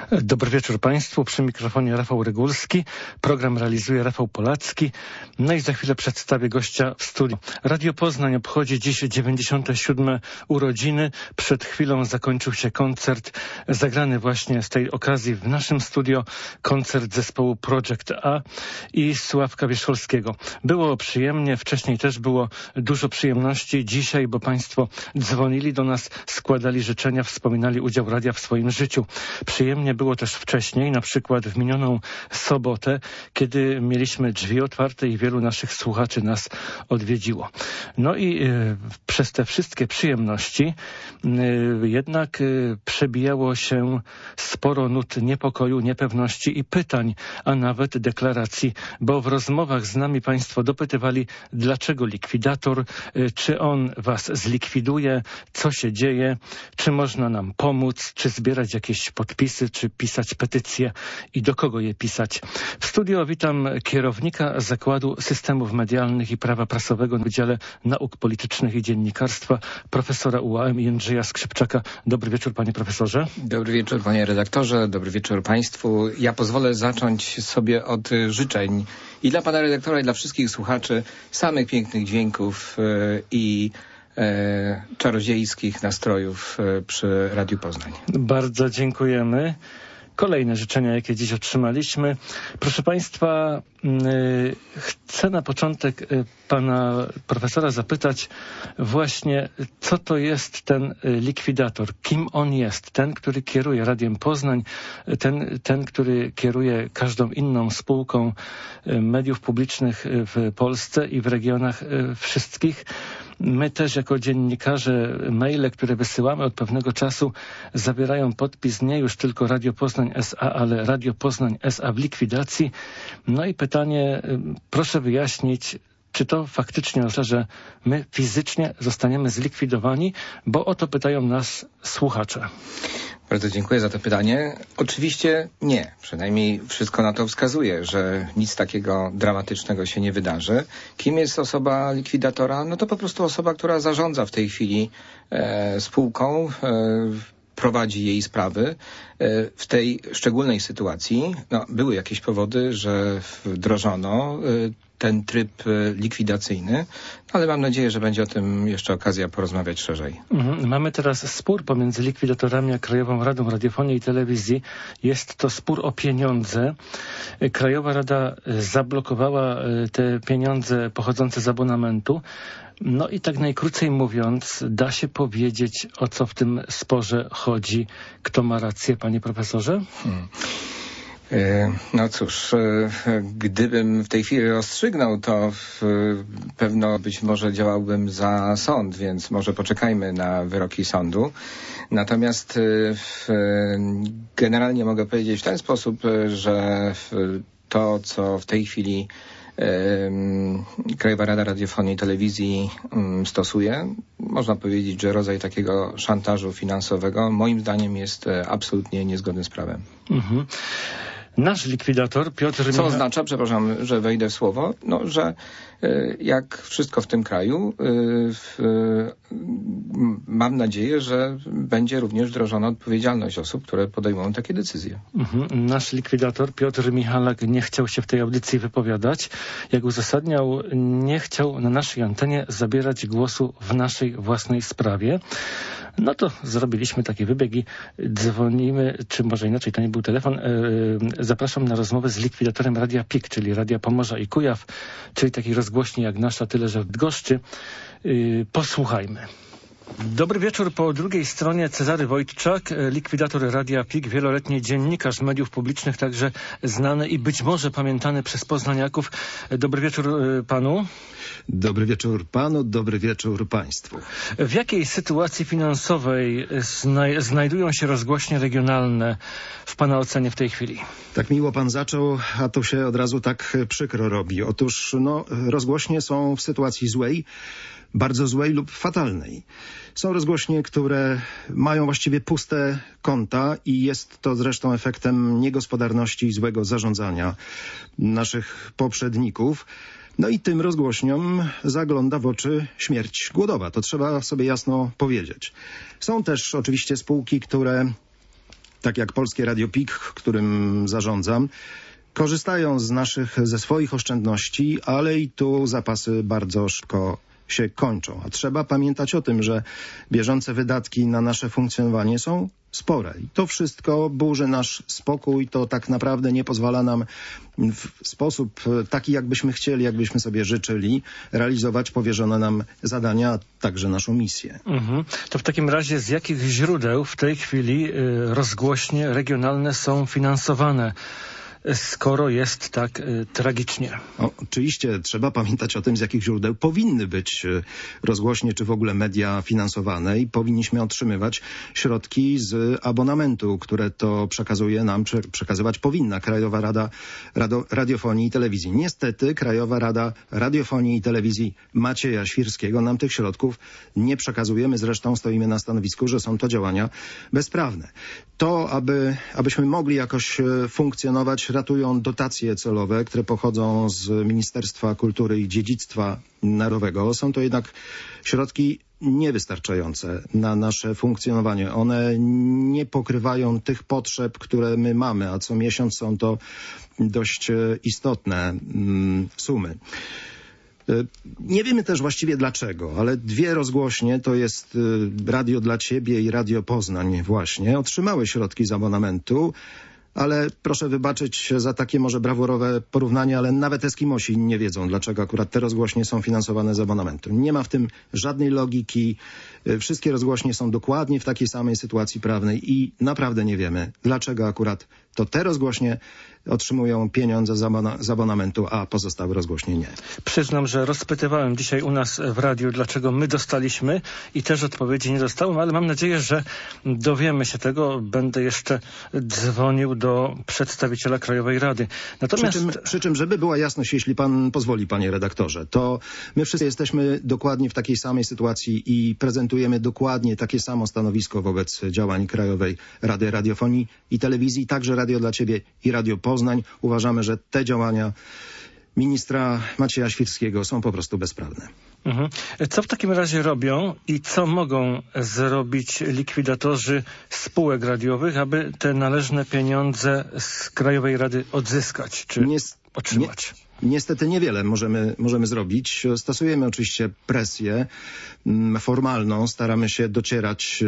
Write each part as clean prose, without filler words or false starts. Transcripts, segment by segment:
Dobry wieczór Państwu. Przy mikrofonie Rafał Rygulski. Program realizuje Rafał Polacki. No i za chwilę przedstawię gościa w studiu. Radio Poznań obchodzi dziś 97. urodziny. Przed chwilą zakończył się koncert zagrany właśnie z tej okazji w naszym studio. Koncert zespołu Project A i Sławka Wierzcholskiego. Było przyjemnie. Wcześniej też było dużo przyjemności. Dzisiaj, bo Państwo dzwonili do nas, składali życzenia, wspominali udział radia w swoim życiu. Przyjemnie było też wcześniej, na przykład w minioną sobotę, kiedy mieliśmy drzwi otwarte i wielu naszych słuchaczy nas odwiedziło. No i przez te wszystkie przyjemności jednak przebijało się sporo nut niepokoju, niepewności i pytań, a nawet deklaracji, bo w rozmowach z nami Państwo dopytywali, dlaczego likwidator, czy on was zlikwiduje, co się dzieje, czy można nam pomóc, czy zbierać jakieś podpisy, czy pisać petycje i do kogo je pisać. W studio witam kierownika Zakładu Systemów Medialnych i Prawa Prasowego na Wydziale Nauk Politycznych i Dziennikarstwa, profesora UAM Jędrzeja Skrzypczaka. Dobry wieczór, panie profesorze. Dobry wieczór, panie redaktorze, dobry wieczór państwu. Ja pozwolę zacząć sobie od życzeń i dla pana redaktora, i dla wszystkich słuchaczy samych pięknych dźwięków i czarodziejskich nastrojów przy Radiu Poznań. Bardzo dziękujemy. Kolejne życzenia, jakie dziś otrzymaliśmy. Proszę Państwa, chcę na początek pana profesora zapytać właśnie, co to jest ten likwidator? Kim on jest? Ten, który kieruje Radiem Poznań, ten, który kieruje każdą inną spółką mediów publicznych w Polsce i w regionach wszystkich. My też jako dziennikarze maile, które wysyłamy od pewnego czasu, zawierają podpis nie już tylko Radio Poznań S.A., ale Radio Poznań S.A. w likwidacji. No i pytanie, proszę wyjaśnić, czy to faktycznie oznacza, że my fizycznie zostaniemy zlikwidowani, bo o to pytają nas słuchacze. Bardzo dziękuję za to pytanie. Oczywiście nie. Przynajmniej wszystko na to wskazuje, że nic takiego dramatycznego się nie wydarzy. Kim jest osoba likwidatora? No to po prostu osoba, która zarządza w tej chwili spółką, prowadzi jej sprawy. W tej szczególnej sytuacji były jakieś powody, że wdrożono ten tryb likwidacyjny, ale mam nadzieję, że będzie o tym jeszcze okazja porozmawiać szerzej. Mamy teraz spór pomiędzy likwidatorami a Krajową Radą Radiofonii i Telewizji. Jest to spór o pieniądze. Krajowa Rada zablokowała te pieniądze pochodzące z abonamentu. No i tak najkrócej mówiąc, da się powiedzieć, o co w tym sporze chodzi. Kto ma rację, panie profesorze? No cóż, gdybym w tej chwili rozstrzygnął, to pewno być może działałbym za sąd, więc może poczekajmy na wyroki sądu. Natomiast generalnie mogę powiedzieć w ten sposób, że to, co w tej chwili Krajowa Rada Radiofonii i Telewizji stosuje, można powiedzieć, że rodzaj takiego szantażu finansowego moim zdaniem jest absolutnie niezgodny z prawem. Nasz likwidator Piotr... Co oznacza, przepraszam, że wejdę w słowo, że jak wszystko w tym kraju, mam nadzieję, że będzie również wdrożona odpowiedzialność osób, które podejmują takie decyzje. Nasz likwidator Piotr Michalak nie chciał się w tej audycji wypowiadać. Jak uzasadniał, nie chciał na naszej antenie zabierać głosu w naszej własnej sprawie. No to zrobiliśmy taki wybieg i dzwonimy, czy może inaczej, to nie był telefon. Zapraszam na rozmowę z likwidatorem Radia PIK, czyli Radia Pomorza i Kujaw, czyli takiej rozgłośni jak nasza, tyle że w Bydgoszczy. Posłuchajmy. Dobry wieczór. Po drugiej stronie Cezary Wojtczak, likwidator Radia PIK, wieloletni dziennikarz mediów publicznych, także znany i być może pamiętany przez poznaniaków. Dobry wieczór panu. Dobry wieczór panu, dobry wieczór państwu. W jakiej sytuacji finansowej znajdują się rozgłośnie regionalne w pana ocenie w tej chwili? Tak miło pan zaczął, a to się od razu tak przykro robi. Otóż rozgłośnie są w sytuacji złej, bardzo złej lub fatalnej. Są rozgłośnie, które mają właściwie puste konta i jest to zresztą efektem niegospodarności i złego zarządzania naszych poprzedników. No i tym rozgłośniom zagląda w oczy śmierć głodowa. To trzeba sobie jasno powiedzieć. Są też oczywiście spółki, które tak jak Polskie Radio PIK, którym zarządzam, korzystają ze swoich oszczędności, ale i tu zapasy bardzo szybko się kończą. A trzeba pamiętać o tym, że bieżące wydatki na nasze funkcjonowanie są spore. I to wszystko burzy nasz spokój, to tak naprawdę nie pozwala nam w sposób taki, jakbyśmy chcieli, jakbyśmy sobie życzyli, realizować powierzone nam zadania, a także naszą misję. To w takim razie z jakich źródeł w tej chwili rozgłośnie regionalne są finansowane, skoro jest tak tragicznie? Oczywiście trzeba pamiętać o tym, z jakich źródeł powinny być rozgłośnie, czy w ogóle media finansowane i powinniśmy otrzymywać środki z abonamentu, które to przekazuje nam, czy przekazywać powinna Krajowa Rada Radiofonii i Telewizji. Niestety Krajowa Rada Radiofonii i Telewizji Macieja Świrskiego nam tych środków nie przekazuje. My zresztą stoimy na stanowisku, że są to działania bezprawne. To, abyśmy mogli jakoś funkcjonować, ratują dotacje celowe, które pochodzą z Ministerstwa Kultury i Dziedzictwa Narodowego. Są to jednak środki niewystarczające na nasze funkcjonowanie. One nie pokrywają tych potrzeb, które my mamy, a co miesiąc są to dość istotne sumy. Nie wiemy też właściwie dlaczego, ale dwie rozgłośnie, to jest Radio dla Ciebie i Radio Poznań właśnie, otrzymały środki z abonamentu, ale proszę wybaczyć za takie może brawurowe porównanie, ale nawet Eskimosi nie wiedzą, dlaczego akurat te rozgłośnie są finansowane z abonamentu. Nie ma w tym żadnej logiki. Wszystkie rozgłośnie są dokładnie w takiej samej sytuacji prawnej i naprawdę nie wiemy, dlaczego akurat to te rozgłośnie otrzymują pieniądze z abonamentu, a pozostałe rozgłośnie nie. Przyznam, że rozpytywałem dzisiaj u nas w radiu, dlaczego my dostaliśmy i też odpowiedzi nie dostałem, ale mam nadzieję, że dowiemy się tego. Będę jeszcze dzwonił do przedstawiciela Krajowej Rady. Natomiast... Przy czym, żeby była jasność, jeśli pan pozwoli, panie redaktorze, to my wszyscy jesteśmy dokładnie w takiej samej sytuacji i prezentujemy dokładnie takie samo stanowisko wobec działań Krajowej Rady Radiofonii i Telewizji, także Radio dla Ciebie i Radio Poznań. Uważamy, że te działania ministra Macieja Świrskiego są po prostu bezprawne. Co w takim razie robią i co mogą zrobić likwidatorzy spółek radiowych, aby te należne pieniądze z Krajowej Rady odzyskać czy otrzymać? Niestety niewiele możemy zrobić. Stosujemy oczywiście presję formalną, staramy się docierać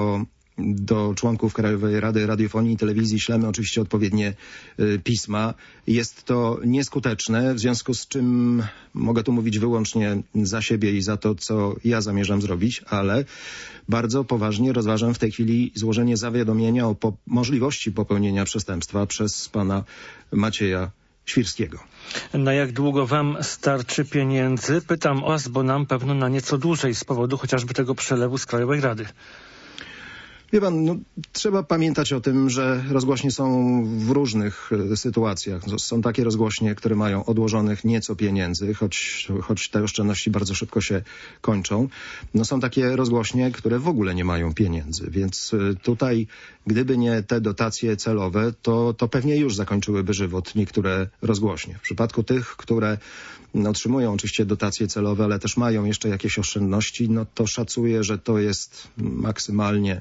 do członków Krajowej Rady Radiofonii i Telewizji, ślemy oczywiście odpowiednie pisma. Jest to nieskuteczne, w związku z czym mogę tu mówić wyłącznie za siebie i za to, co ja zamierzam zrobić, ale bardzo poważnie rozważam w tej chwili złożenie zawiadomienia o możliwości popełnienia przestępstwa przez pana Macieja Świrskiego. Na jak długo wam starczy pieniędzy? Pytam o was, bo nam pewno na nieco dłużej z powodu chociażby tego przelewu z Krajowej Rady. Wie pan, trzeba pamiętać o tym, że rozgłośnie są w różnych sytuacjach. Są takie rozgłośnie, które mają odłożonych nieco pieniędzy, choć te oszczędności bardzo szybko się kończą. Są takie rozgłośnie, które w ogóle nie mają pieniędzy, więc tutaj gdyby nie te dotacje celowe, to pewnie już zakończyłyby żywot niektóre rozgłośnie. W przypadku tych, które otrzymują oczywiście dotacje celowe, ale też mają jeszcze jakieś oszczędności, to szacuję, że to jest maksymalnie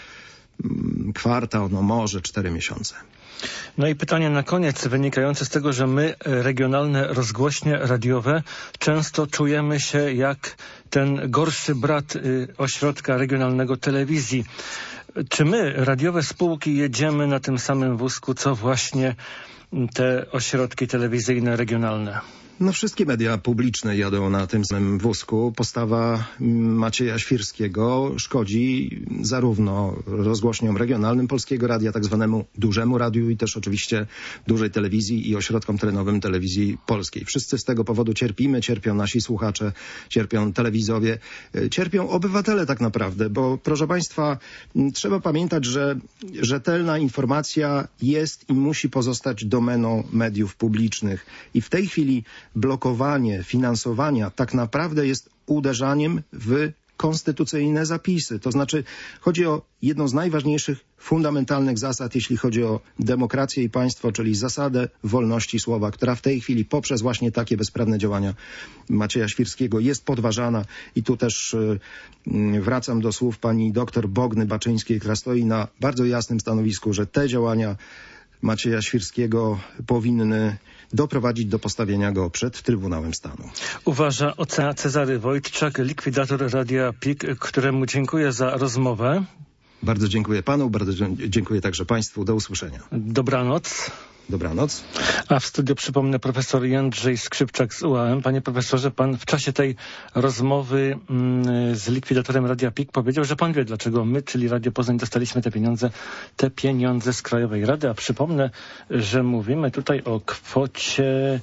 kwartał, może 4 miesiące. No i pytanie na koniec wynikające z tego, że my, regionalne rozgłośnie radiowe, często czujemy się jak ten gorszy brat ośrodka regionalnego telewizji. Czy my, radiowe spółki, jedziemy na tym samym wózku, co właśnie te ośrodki telewizyjne regionalne? Wszystkie media publiczne jadą na tym samym wózku. Postawa Macieja Świrskiego szkodzi zarówno rozgłośniom regionalnym Polskiego Radia, tak zwanemu dużemu radiu i też oczywiście dużej telewizji i ośrodkom terenowym telewizji polskiej. Wszyscy z tego powodu cierpimy, cierpią nasi słuchacze, cierpią telewizowie, cierpią obywatele tak naprawdę, bo proszę państwa, trzeba pamiętać, że rzetelna informacja jest i musi pozostać domeną mediów publicznych i w tej chwili blokowanie finansowania tak naprawdę jest uderzaniem w konstytucyjne zapisy. To znaczy chodzi o jedną z najważniejszych, fundamentalnych zasad, jeśli chodzi o demokrację i państwo, czyli zasadę wolności słowa, która w tej chwili poprzez właśnie takie bezprawne działania Macieja Świrskiego jest podważana. I tu też wracam do słów pani doktor Bogny Baczyńskiej, która stoi na bardzo jasnym stanowisku, że te działania Macieja Świrskiego powinny doprowadzić do postawienia go przed Trybunałem Stanu. Uważa ocena Cezary Wojtczak, likwidator Radia PIK, któremu dziękuję za rozmowę. Bardzo dziękuję panu, bardzo dziękuję także państwu. Do usłyszenia. Dobranoc. Dobranoc. A w studiu przypomnę profesor Jędrzej Skrzypczak z UAM. Panie profesorze, pan w czasie tej rozmowy z likwidatorem Radia PIK powiedział, że pan wie, dlaczego my, czyli Radio Poznań, dostaliśmy te pieniądze z Krajowej Rady. A przypomnę, że mówimy tutaj o kwocie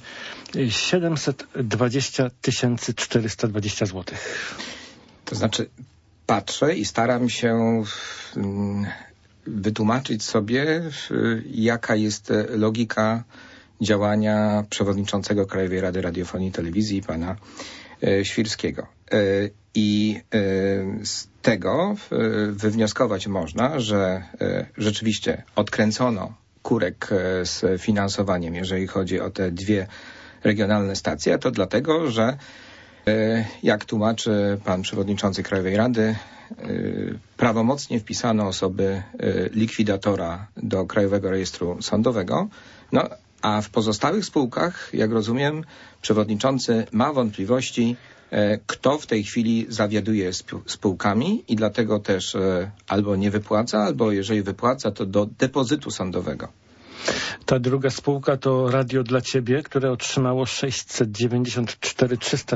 720 420 zł. To znaczy, patrzę i staram się wytłumaczyć sobie, jaka jest logika działania przewodniczącego Krajowej Rady Radiofonii i Telewizji, pana Świrskiego. I z tego wywnioskować można, że rzeczywiście odkręcono kurek z finansowaniem, jeżeli chodzi o te dwie regionalne stacje, a to dlatego, że jak tłumaczy pan przewodniczący Krajowej Rady, prawomocnie wpisano osoby likwidatora do Krajowego Rejestru Sądowego, no a w pozostałych spółkach, jak rozumiem, przewodniczący ma wątpliwości, kto w tej chwili zawiaduje spółkami i dlatego też albo nie wypłaca, albo jeżeli wypłaca, to do depozytu sądowego. Ta druga spółka to Radio dla Ciebie, które otrzymało 694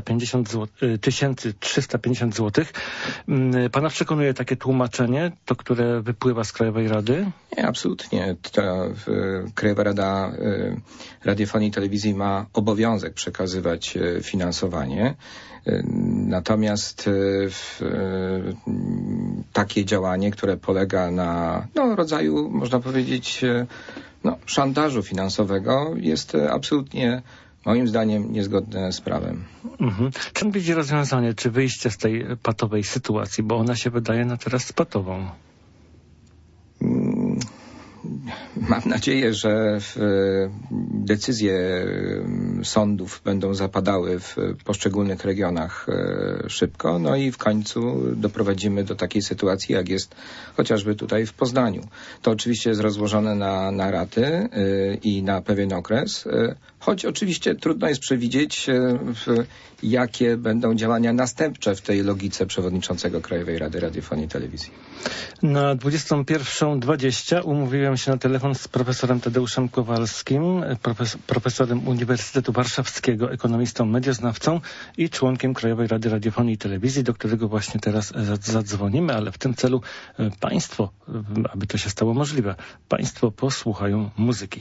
350 zł. Pana przekonuje takie tłumaczenie, to które wypływa z Krajowej Rady? Nie, absolutnie. Krajowa Rada Radiofonii i Telewizji ma obowiązek przekazywać finansowanie. Natomiast takie działanie, które polega na rodzaju, można powiedzieć, szantażu finansowego, jest absolutnie, moim zdaniem, niezgodne z prawem. Czym będzie rozwiązanie, czy wyjście z tej patowej sytuacji, bo ona się wydaje na teraz patową? Mam nadzieję, że decyzje sądów będą zapadały w poszczególnych regionach szybko, no i w końcu doprowadzimy do takiej sytuacji, jak jest chociażby tutaj w Poznaniu. To oczywiście jest rozłożone na raty i na pewien okres, choć oczywiście trudno jest przewidzieć, jakie będą działania następcze w tej logice przewodniczącego Krajowej Rady Radiofonii i Telewizji. Na 21:20 umówiłem się na telefon z profesorem Tadeuszem Kowalskim, profesorem Uniwersytetu Warszawskiego, ekonomistą, medioznawcą i członkiem Krajowej Rady Radiofonii i Telewizji, do którego właśnie teraz zadzwonimy, ale w tym celu państwo, aby to się stało możliwe, państwo posłuchają muzyki.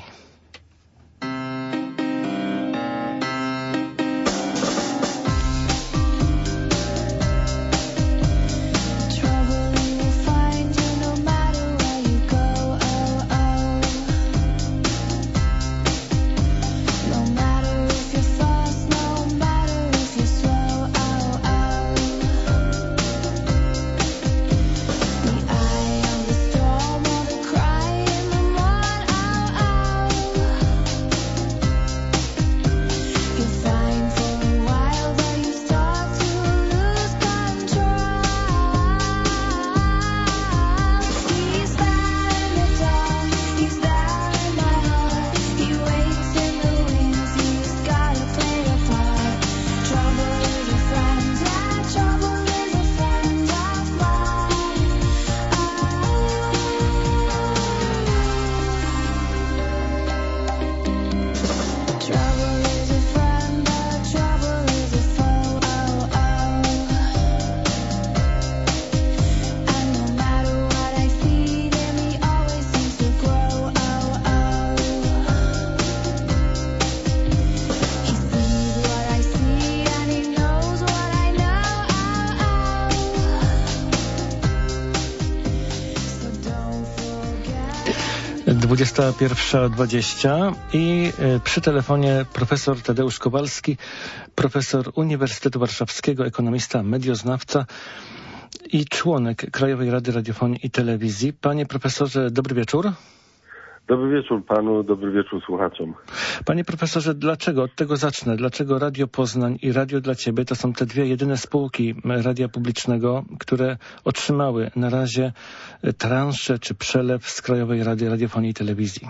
Dwudziesta 21:20 i przy telefonie profesor Tadeusz Kowalski, profesor Uniwersytetu Warszawskiego, ekonomista, medioznawca. i członek Krajowej Rady Radiofonii i Telewizji. Panie profesorze, dobry wieczór. Dobry wieczór panu, dobry wieczór słuchaczom. Panie profesorze, dlaczego, od tego zacznę, dlaczego Radio Poznań i Radio dla Ciebie to są te dwie jedyne spółki radia publicznego, które otrzymały na razie transzę czy przelew z Krajowej Rady Radiofonii i Telewizji?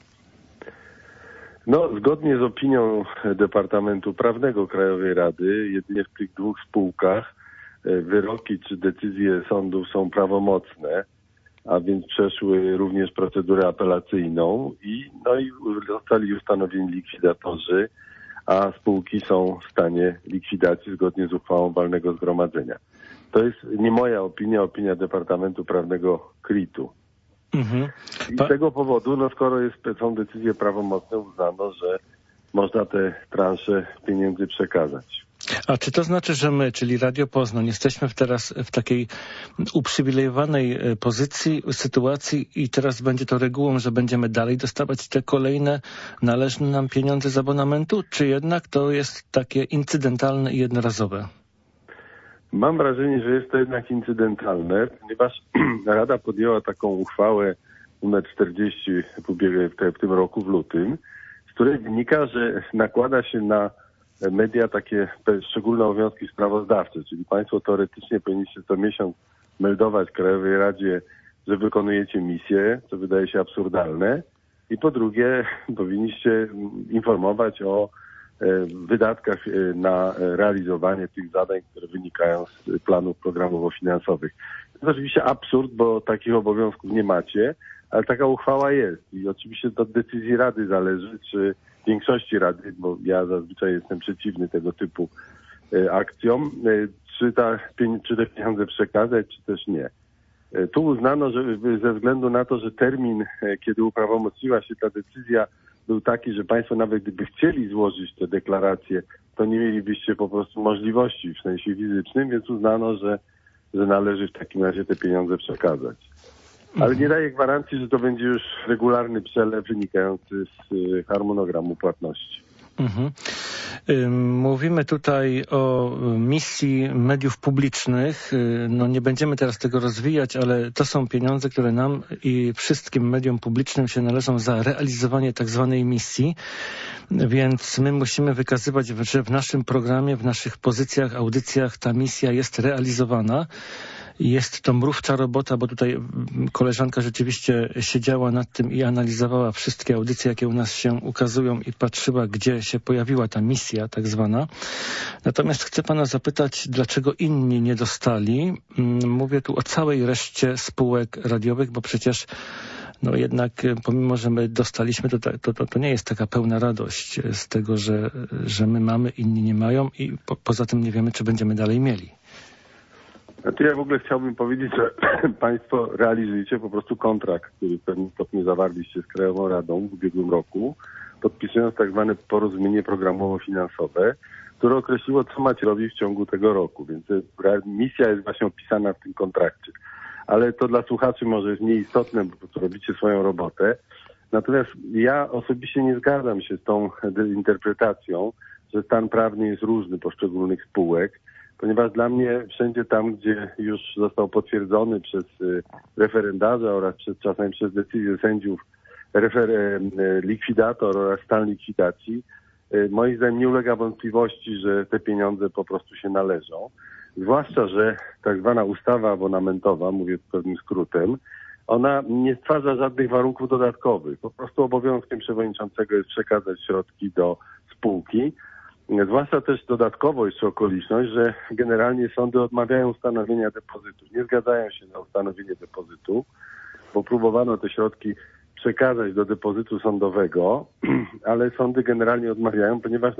No, zgodnie z opinią Departamentu Prawnego Krajowej Rady, jedynie w tych dwóch spółkach wyroki czy decyzje sądów są prawomocne, a więc przeszły również procedurę apelacyjną i zostali ustanowieni likwidatorzy, a spółki są w stanie likwidacji zgodnie z uchwałą walnego zgromadzenia. To jest nie moja opinia, opinia Departamentu Prawnego KRIT-u. I z tego powodu, skoro są decyzje prawomocne, uznano, że można te transze pieniędzy przekazać. A czy to znaczy, że my, czyli Radio Poznań, jesteśmy teraz w takiej uprzywilejowanej sytuacji i teraz będzie to regułą, że będziemy dalej dostawać te kolejne należne nam pieniądze z abonamentu, czy jednak to jest takie incydentalne i jednorazowe? Mam wrażenie, że jest to jednak incydentalne, ponieważ Rada podjęła taką uchwałę nr 40 w tym roku, w lutym, z której wynika, że nakłada się na media takie szczególne obowiązki sprawozdawcze, czyli państwo teoretycznie powinniście co miesiąc meldować Krajowej Radzie, że wykonujecie misję, co wydaje się absurdalne, i po drugie powinniście informować o wydatkach na realizowanie tych zadań, które wynikają z planów programowo-finansowych. To jest oczywiście absurd, bo takich obowiązków nie macie, ale taka uchwała jest i oczywiście to od decyzji Rady zależy, czy większości Rady, bo ja zazwyczaj jestem przeciwny tego typu akcjom, czy te pieniądze przekazać, czy też nie. Tu uznano, że ze względu na to, że termin, kiedy uprawomocniła się ta decyzja, był taki, że państwo nawet gdyby chcieli złożyć te deklaracje, to nie mielibyście po prostu możliwości w sensie fizycznym, więc uznano, że należy w takim razie te pieniądze przekazać. Ale nie daje gwarancji, że to będzie już regularny przelew wynikający z harmonogramu płatności. Mówimy tutaj o misji mediów publicznych. Nie będziemy teraz tego rozwijać, ale to są pieniądze, które nam i wszystkim mediom publicznym się należą za realizowanie tak zwanej misji. Więc my musimy wykazywać, że w naszym programie, w naszych pozycjach, audycjach ta misja jest realizowana. Jest to mrówcza robota, bo tutaj koleżanka rzeczywiście siedziała nad tym i analizowała wszystkie audycje, jakie u nas się ukazują i patrzyła, gdzie się pojawiła ta misja tak zwana. Natomiast chcę pana zapytać, dlaczego inni nie dostali? Mówię tu o całej reszcie spółek radiowych, bo przecież jednak pomimo, że my dostaliśmy, to nie jest taka pełna radość z tego, że my mamy, inni nie mają i poza tym nie wiemy, czy będziemy dalej mieli. Ja w ogóle chciałbym powiedzieć, że państwo realizujecie po prostu kontrakt, który w pewnym stopniu zawarliście z Krajową Radą w ubiegłym roku, podpisując tak zwane porozumienie programowo-finansowe, które określiło, co macie robić w ciągu tego roku. Więc misja jest właśnie opisana w tym kontrakcie. Ale to dla słuchaczy może jest mniej istotne, bo po prostu robicie swoją robotę. Natomiast ja osobiście nie zgadzam się z tą interpretacją, że stan prawny jest różny poszczególnych spółek, ponieważ dla mnie wszędzie tam, gdzie już został potwierdzony przez referendarza oraz czasami przez decyzję sędziów likwidator oraz stan likwidacji, moim zdaniem nie ulega wątpliwości, że te pieniądze po prostu się należą. Zwłaszcza, że tak zwana ustawa abonamentowa, mówię pewnym skrótem, ona nie stwarza żadnych warunków dodatkowych. Po prostu obowiązkiem przewodniczącego jest przekazać środki do spółki. Zwłaszcza też dodatkowo jeszcze okoliczność, że generalnie sądy odmawiają ustanowienia depozytu. Nie zgadzają się na ustanowienie depozytu, bo próbowano te środki przekazać do depozytu sądowego, ale sądy generalnie odmawiają, ponieważ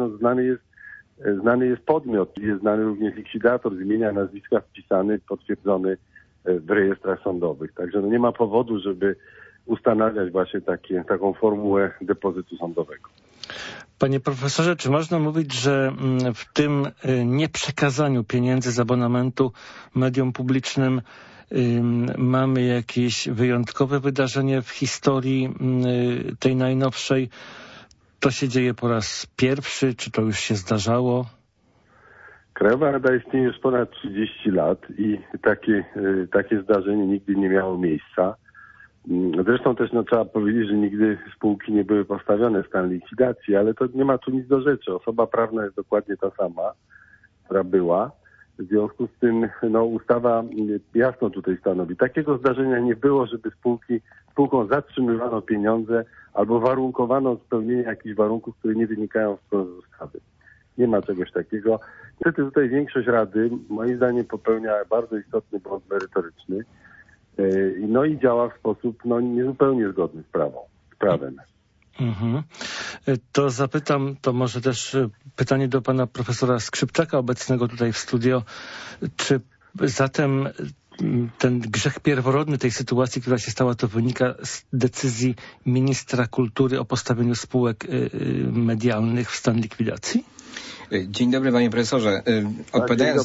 znany jest podmiot, jest znany również likwidator z imienia, nazwiska wpisany, potwierdzony w rejestrach sądowych. Także nie ma powodu, żeby ustanawiać właśnie taką formułę depozytu sądowego. Panie profesorze, czy można mówić, że w tym nieprzekazaniu pieniędzy z abonamentu mediom publicznym mamy jakieś wyjątkowe wydarzenie w historii tej najnowszej? To się dzieje po raz pierwszy, czy to już się zdarzało? Krajowa Rada istnieje już ponad 30 lat i takie zdarzenie nigdy nie miało miejsca. Zresztą też trzeba powiedzieć, że nigdy spółki nie były postawione w stan likwidacji, ale to nie ma tu nic do rzeczy. Osoba prawna jest dokładnie ta sama, która była. W związku z tym ustawa jasno tutaj stanowi. Takiego zdarzenia nie było, żeby spółkom zatrzymywano pieniądze albo warunkowano spełnienie jakichś warunków, które nie wynikają wprost z ustawy. Nie ma czegoś takiego. Niestety tutaj większość Rady moim zdaniem popełnia bardzo istotny błąd merytoryczny i działa w sposób niezupełnie zgodny z prawem. Mhm. To zapytam, to może też pytanie do pana profesora Skrzypczaka, obecnego tutaj w studio. Czy zatem ten grzech pierworodny tej sytuacji, która się stała, to wynika z decyzji ministra kultury o postawieniu spółek medialnych w stan likwidacji? Dzień dobry, panie profesorze. Odpowiadając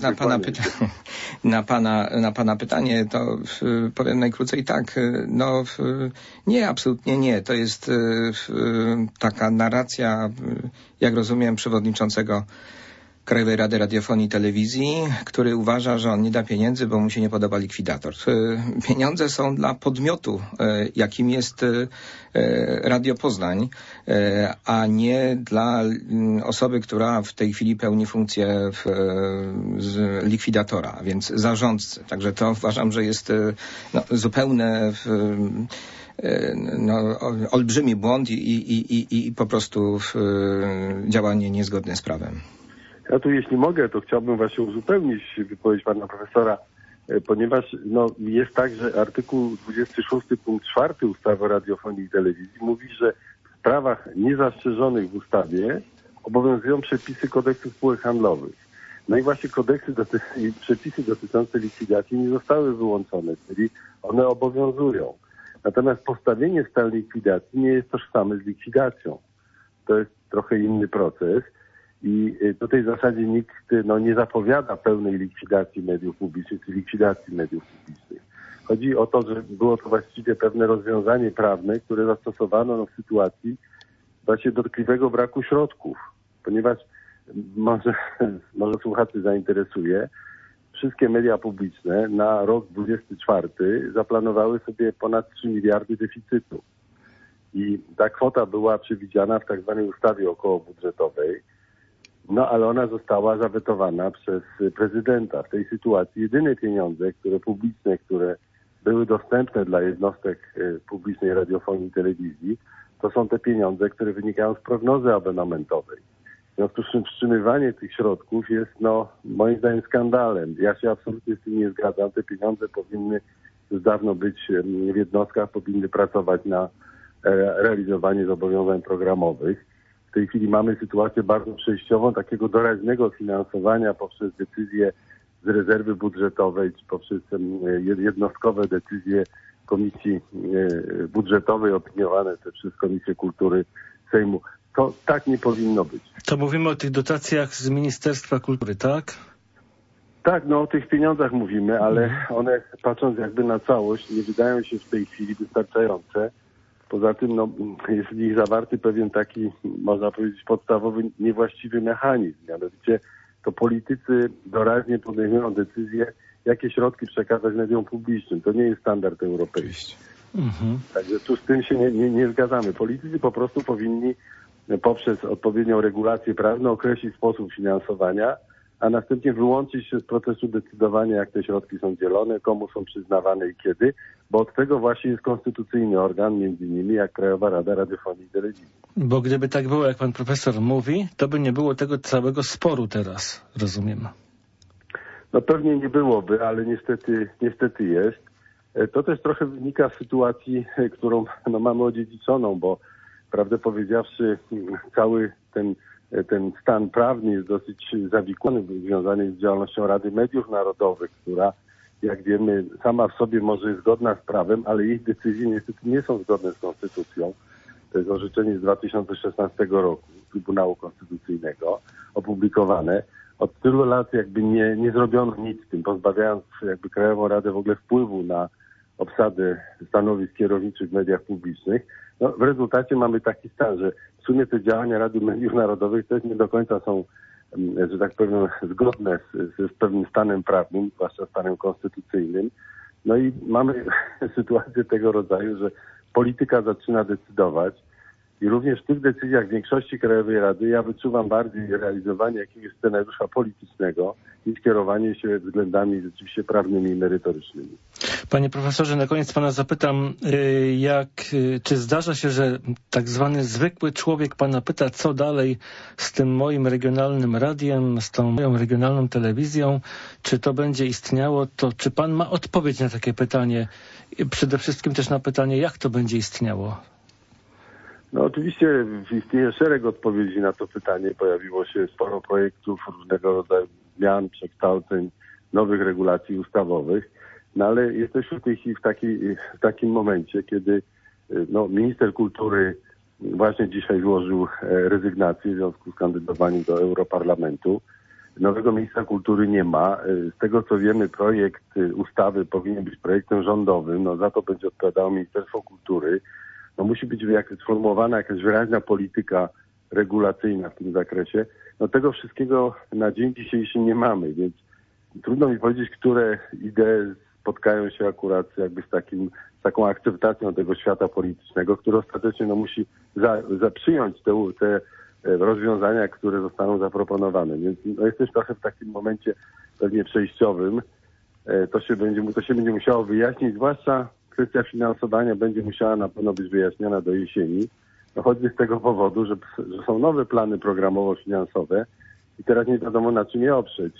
na pana pytanie, to powiem najkrócej tak. Nie, absolutnie nie. To jest taka narracja, jak rozumiem, przewodniczącego Krajowej Rady Radiofonii i Telewizji, który uważa, że on nie da pieniędzy, bo mu się nie podoba likwidator. Pieniądze są dla podmiotu, jakim jest Radio Poznań, a nie dla osoby, która w tej chwili pełni funkcję likwidatora, więc zarządcy. Także to uważam, że jest zupełne olbrzymi błąd i po prostu działanie niezgodne z prawem. Ja tu, jeśli mogę, to chciałbym właśnie uzupełnić wypowiedź pana profesora, ponieważ jest tak, że artykuł 26 punkt 4 ustawy o radiofonii i telewizji mówi, że w sprawach niezastrzeżonych w ustawie obowiązują przepisy kodeksu spółek handlowych. No i właśnie przepisy dotyczące likwidacji nie zostały wyłączone, czyli one obowiązują. Natomiast postawienie w stan likwidacji nie jest tożsame z likwidacją. To jest trochę inny proces. I w tej zasadzie nikt nie zapowiada pełnej likwidacji mediów publicznych, czy likwidacji mediów publicznych. Chodzi o to, że było to właściwie pewne rozwiązanie prawne, które zastosowano w sytuacji właśnie dotkliwego braku środków. Ponieważ może słuchaczy zainteresuje, wszystkie media publiczne na rok 2024 zaplanowały sobie ponad 3 miliardy deficytu. I ta kwota była przewidziana w tak zwanej ustawie okołobudżetowej. Ale ona została zawetowana przez prezydenta. W tej sytuacji jedyne pieniądze, publiczne, które były dostępne dla jednostek publicznej radiofonii i telewizji, to są te pieniądze, które wynikają z prognozy abonamentowej. W związku z czym wstrzymywanie tych środków jest, moim zdaniem, skandalem. Ja się absolutnie z tym nie zgadzam. Te pieniądze powinny już dawno być w jednostkach, powinny pracować na realizowanie zobowiązań programowych. W tej chwili mamy sytuację bardzo przejściową, takiego doraźnego finansowania poprzez decyzje z rezerwy budżetowej, czy poprzez jednostkowe decyzje Komisji Budżetowej opiniowane przez Komisję Kultury Sejmu. To tak nie powinno być. To mówimy o tych dotacjach z Ministerstwa Kultury, tak? Tak, o tych pieniądzach mówimy, ale one, patrząc jakby na całość, nie wydają się w tej chwili wystarczające. Poza tym jest w nich zawarty pewien taki, można powiedzieć, podstawowy, niewłaściwy mechanizm. Mianowicie to politycy doraźnie podejmują decyzje, jakie środki przekazać mediom publicznym. To nie jest standard europejski. Także tu z tym się nie zgadzamy. Politycy po prostu powinni poprzez odpowiednią regulację prawną określić sposób finansowania, a następnie wyłączyć się z procesu decydowania, jak te środki są dzielone, komu są przyznawane i kiedy, bo od tego właśnie jest konstytucyjny organ, między innymi jak Krajowa Rada Radiofonii i Telewizji. Bo gdyby tak było, jak pan profesor mówi, to by nie było tego całego sporu teraz, rozumiem. Pewnie nie byłoby, ale niestety jest. To też trochę wynika z sytuacji, którą mamy odziedziczoną, bo prawdę powiedziawszy, cały ten stan prawny jest dosyć zawikłany, związany z działalnością Rady Mediów Narodowych, która, jak wiemy, sama w sobie może jest zgodna z prawem, ale ich decyzje niestety nie są zgodne z konstytucją. To jest orzeczenie z 2016 roku Trybunału Konstytucyjnego, opublikowane. Od tylu lat jakby nie zrobiono nic z tym, pozbawiając jakby Krajową Radę w ogóle wpływu na obsadę stanowisk kierowniczych w mediach publicznych. W rezultacie mamy taki stan, że w sumie te działania Rady Mediów Narodowych też nie do końca są że tak powiem, zgodne z pewnym stanem prawnym, zwłaszcza stanem konstytucyjnym. No i mamy sytuację tego rodzaju, że polityka zaczyna decydować i również w tych decyzjach większości Krajowej Rady ja wyczuwam bardziej realizowanie jakiegoś scenariusza politycznego niż kierowanie się względami rzeczywiście prawnymi i merytorycznymi. Panie profesorze, na koniec pana zapytam, czy zdarza się, że tak zwany zwykły człowiek pana pyta, co dalej z tym moim regionalnym radiem, z tą moją regionalną telewizją, czy to będzie istniało, to czy pan ma odpowiedź na takie pytanie? Przede wszystkim też na pytanie, jak to będzie istniało? No oczywiście istnieje szereg odpowiedzi na to pytanie. Pojawiło się sporo projektów różnego rodzaju zmian, przekształceń, nowych regulacji ustawowych. No ale jesteśmy w tej chwili w takim momencie, kiedy minister kultury właśnie dzisiaj złożył rezygnację w związku z kandydowaniem do Europarlamentu. Nowego ministra kultury nie ma. Z tego co wiemy, projekt ustawy powinien być projektem rządowym. No za to będzie odpowiadało Ministerstwo Kultury. No musi być sformułowana jakaś wyraźna polityka regulacyjna w tym zakresie. No tego wszystkiego na dzień dzisiejszy nie mamy, więc trudno mi powiedzieć, które idee spotkają się akurat jakby z taką akceptacją tego świata politycznego, który ostatecznie musi przyjąć te rozwiązania, które zostaną zaproponowane. Więc jesteśmy trochę w takim momencie pewnie przejściowym. To się będzie musiało wyjaśnić, zwłaszcza kwestia finansowania będzie musiała na pewno być wyjaśniona do jesieni. No choćby z tego powodu, że są nowe plany programowo-finansowe i teraz nie wiadomo, na czym je oprzeć.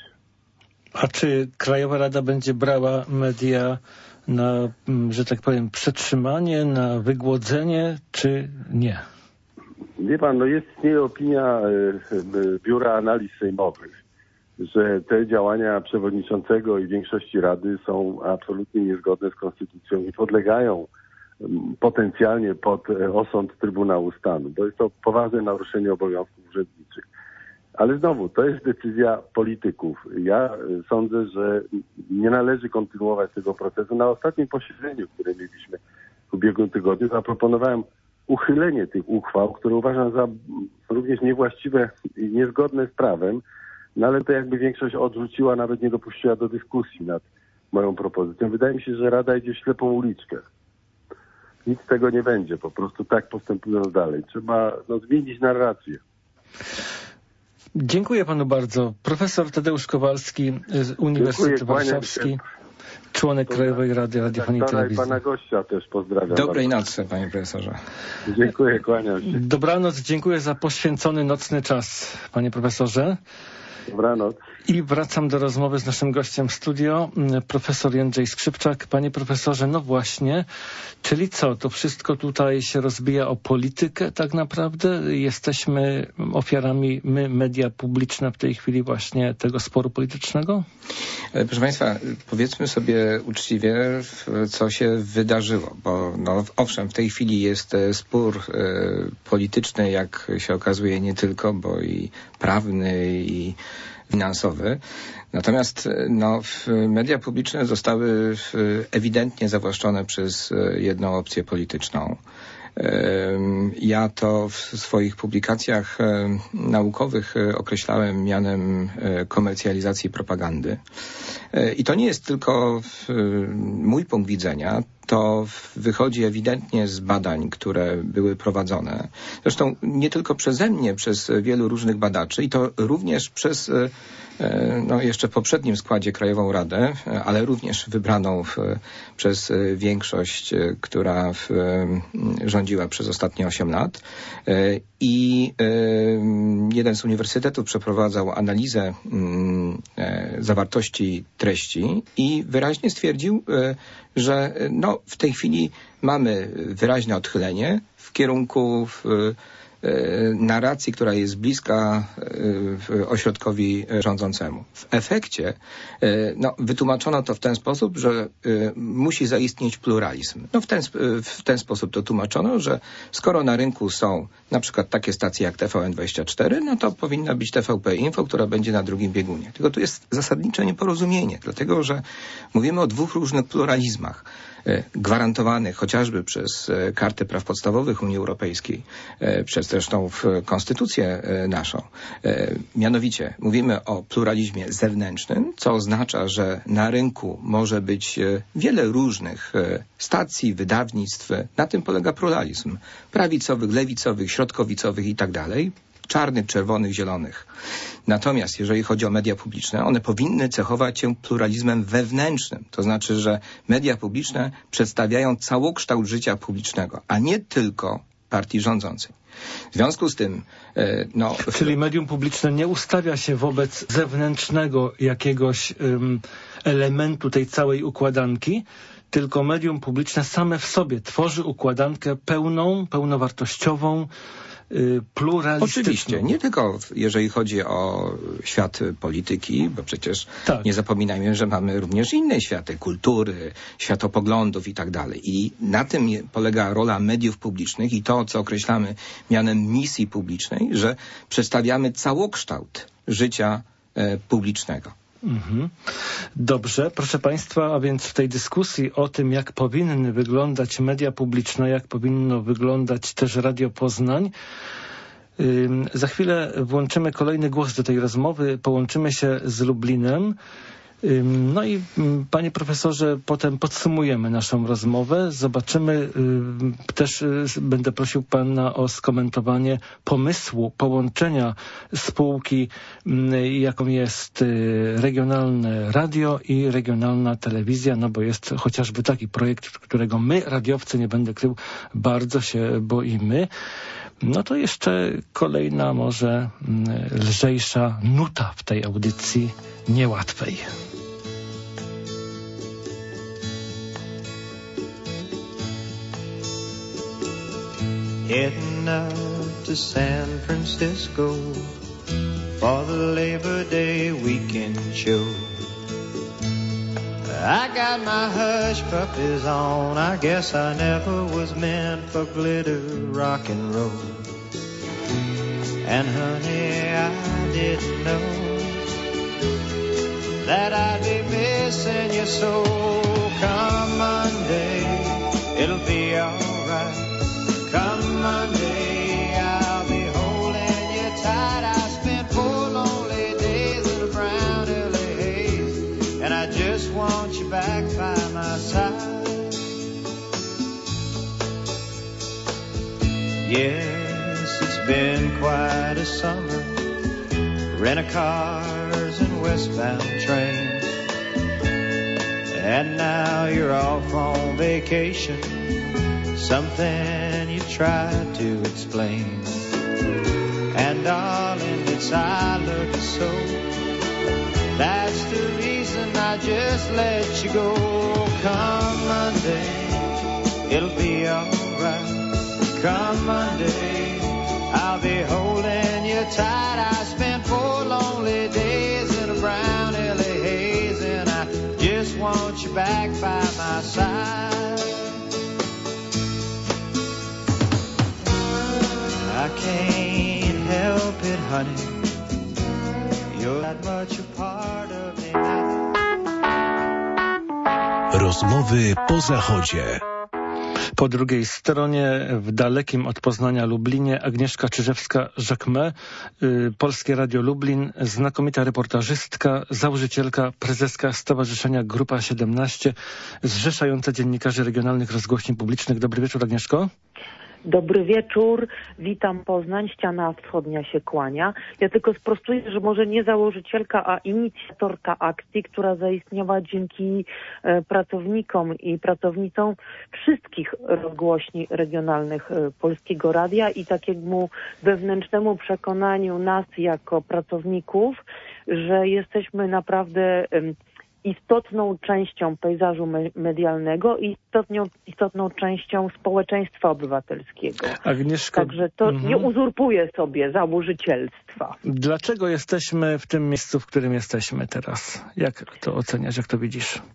A czy Krajowa Rada będzie brała media na, że tak powiem, przetrzymanie, na wygłodzenie, czy nie? Wie pan, istnieje opinia Biura Analiz Sejmowych, że te działania przewodniczącego i większości Rady są absolutnie niezgodne z konstytucją i podlegają potencjalnie pod osąd Trybunału Stanu, bo jest to poważne naruszenie obowiązków urzędniczych. Ale znowu, to jest decyzja polityków. Ja sądzę, że nie należy kontynuować tego procesu. Na ostatnim posiedzeniu, które mieliśmy w ubiegłym tygodniu, zaproponowałem uchylenie tych uchwał, które uważam za również niewłaściwe i niezgodne z prawem, no ale to jakby większość odrzuciła, nawet nie dopuściła do dyskusji nad moją propozycją. Wydaje mi się, że Rada idzie w ślepą uliczkę. Nic z tego nie będzie, po prostu tak postępując dalej. Trzeba zmienić narrację. Dziękuję panu bardzo. Profesor Tadeusz Kowalski z Uniwersytetu Warszawski, członek Krajowej Rady Radiofonii i Telewizji. I pana gościa też pozdrawiam. Dobrej nocy, panie profesorze. Dziękuję, kłaniam się. Dobranoc, dziękuję za poświęcony nocny czas, panie profesorze. Dobranoc. I wracam do rozmowy z naszym gościem w studio, profesor Jędrzej Skrzypczak. Panie profesorze, no właśnie, czyli co, to wszystko tutaj się rozbija o politykę tak naprawdę? Jesteśmy ofiarami, my, media publiczne w tej chwili właśnie tego sporu politycznego? Proszę państwa, powiedzmy sobie uczciwie, co się wydarzyło, bo owszem, w tej chwili jest spór polityczny, jak się okazuje, nie tylko, bo i prawny, i finansowy. Natomiast media publiczne zostały ewidentnie zawłaszczone przez jedną opcję polityczną. Ja to w swoich publikacjach naukowych określałem mianem komercjalizacji propagandy. I to nie jest tylko mój punkt widzenia, to wychodzi ewidentnie z badań, które były prowadzone. Zresztą nie tylko przeze mnie, przez wielu różnych badaczy i to również przez jeszcze w poprzednim składzie Krajową Radę, ale również wybraną przez większość, która rządziła przez ostatnie 8 lat. I jeden z uniwersytetów przeprowadzał analizę zawartości treści i wyraźnie stwierdził, że w tej chwili mamy wyraźne odchylenie w kierunku narracji, która jest bliska ośrodkowi rządzącemu. W efekcie wytłumaczono to w ten sposób, że musi zaistnieć pluralizm. W ten sposób to tłumaczono, że skoro na rynku są na przykład takie stacje jak TVN24, to powinna być TVP Info, która będzie na drugim biegunie. Tylko tu jest zasadnicze nieporozumienie, dlatego że mówimy o dwóch różnych pluralizmach gwarantowanych chociażby przez Kartę Praw Podstawowych Unii Europejskiej, przez zresztą w konstytucję naszą. Mianowicie mówimy o pluralizmie zewnętrznym, co oznacza, że na rynku może być wiele różnych stacji, wydawnictw. Na tym polega pluralizm. Prawicowych, lewicowych, środkowicowych i tak dalej. Czarnych, czerwonych, zielonych. Natomiast jeżeli chodzi o media publiczne, one powinny cechować się pluralizmem wewnętrznym. To znaczy, że media publiczne przedstawiają całokształt życia publicznego, a nie tylko partii rządzącej. W związku z tym... Czyli medium publiczne nie ustawia się wobec zewnętrznego jakiegoś elementu tej całej układanki, tylko medium publiczne same w sobie tworzy układankę pełnowartościową, pluralistyczną. Oczywiście, nie tylko jeżeli chodzi o świat polityki, bo przecież nie zapominajmy, że mamy również inne światy, kultury, światopoglądów i tak dalej. I na tym polega rola mediów publicznych i to, co określamy mianem misji publicznej, że przedstawiamy całokształt życia publicznego. Dobrze, proszę Państwa, a więc w tej dyskusji o tym, jak powinny wyglądać media publiczne, jak powinno wyglądać też Radio Poznań, za chwilę włączymy kolejny głos do tej rozmowy, połączymy się z Lublinem. No i panie profesorze, potem podsumujemy naszą rozmowę. Zobaczymy, też będę prosił pana o skomentowanie pomysłu połączenia spółki, jaką jest regionalne radio i regionalna telewizja, no bo jest chociażby taki projekt, którego my, radiowcy, nie będę krył, bardzo się boimy. No to jeszcze kolejna, może lżejsza nuta w tej audycji niełatwej. Heading out to San Francisco for the Labor Day weekend show. I got my hush puppies on. I guess I never was meant for glitter rock and roll. And honey, I didn't know that I'd be missing you so. Come Monday, it'll be alright. Come Monday, I'll be holding you tight. I spent 4 lonely days in a brown LA haze, and I just want you back by my side. Yes, it's been quite a summer, rent-a-cars and westbound trains, and now you're off on vacation, something you tried to explain. And darling, it's I love you so, that's the reason I just let you go. Come Monday, it'll be alright. Come Monday, I'll be holding you tight. I spent 4 lonely days in a brown LA haze, and I just want you back by my side. I can't help it, honey, you're not much a part of me now. Rozmowy po zachodzie. Po drugiej stronie, w dalekim od Poznania Lublinie, Agnieszka Czyżewska-Jacquemet, Polskie Radio Lublin, znakomita reportażystka, założycielka, prezeska Stowarzyszenia Grupa 17, zrzeszająca dziennikarzy regionalnych rozgłośni publicznych. Dobry wieczór, Agnieszko. Dobry wieczór, witam Poznań, ściana wschodnia się kłania. Ja tylko sprostuję, że może nie założycielka, a inicjatorka akcji, która zaistniała dzięki pracownikom i pracownicom wszystkich rozgłośni regionalnych Polskiego Radia i takiemu wewnętrznemu przekonaniu nas jako pracowników, że jesteśmy naprawdę istotną częścią pejzażu medialnego i istotną częścią społeczeństwa obywatelskiego. Agnieszko, także to nie uzurpuje sobie założycielstwa. Dlaczego jesteśmy w tym miejscu, w którym jesteśmy teraz? Jak to oceniasz, jak to widzisz?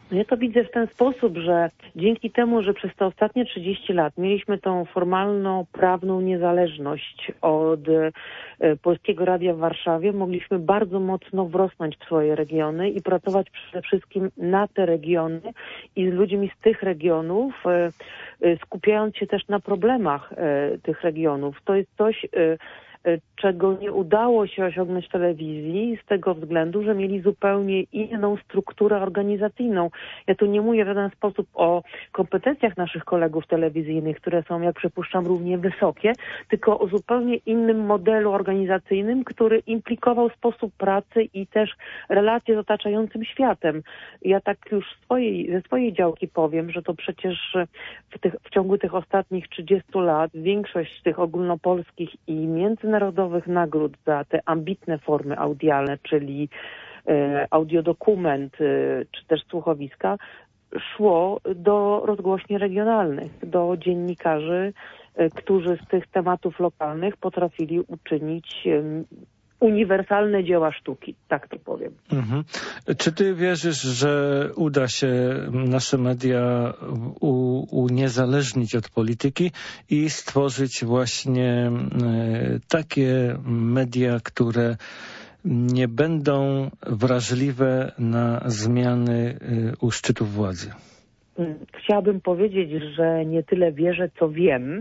Ja to widzę w ten sposób, że dzięki temu, że przez te ostatnie 30 lat mieliśmy tą formalną, prawną niezależność od Polskiego Radia w Warszawie, mogliśmy bardzo mocno wrosnąć w swoje regiony i pracować przede wszystkim na te regiony i z ludźmi z tych regionów, skupiając się też na problemach tych regionów. To jest coś, czego nie udało się osiągnąć telewizji z tego względu, że mieli zupełnie inną strukturę organizacyjną. Ja tu nie mówię w żaden sposób o kompetencjach naszych kolegów telewizyjnych, które są, jak przypuszczam, równie wysokie, tylko o zupełnie innym modelu organizacyjnym, który implikował sposób pracy i też relacje z otaczającym światem. Ja tak już ze swojej działki powiem, że to przecież w ciągu tych ostatnich 30 lat większość tych ogólnopolskich i międzynarodowych nagród za te ambitne formy audialne, czyli audiodokument czy też słuchowiska, szło do rozgłośni regionalnych, do dziennikarzy, którzy z tych tematów lokalnych potrafili uczynić uniwersalne dzieła sztuki, tak to powiem. Mhm. Czy ty wierzysz, że uda się nasze media uniezależnić od polityki i stworzyć właśnie takie media, które nie będą wrażliwe na zmiany u szczytów władzy? Chciałabym powiedzieć, że nie tyle wierzę, co wiem,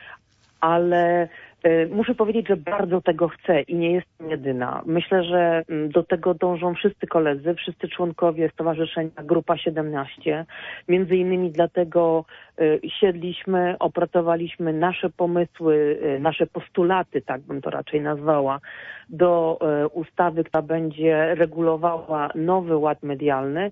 ale muszę powiedzieć, że bardzo tego chcę i nie jestem jedyna. Myślę, że do tego dążą wszyscy koledzy, wszyscy członkowie Stowarzyszenia Grupa 17. Między innymi dlatego siedliśmy, opracowaliśmy nasze pomysły, nasze postulaty, tak bym to raczej nazwała, do ustawy, która będzie regulowała nowy ład medialny.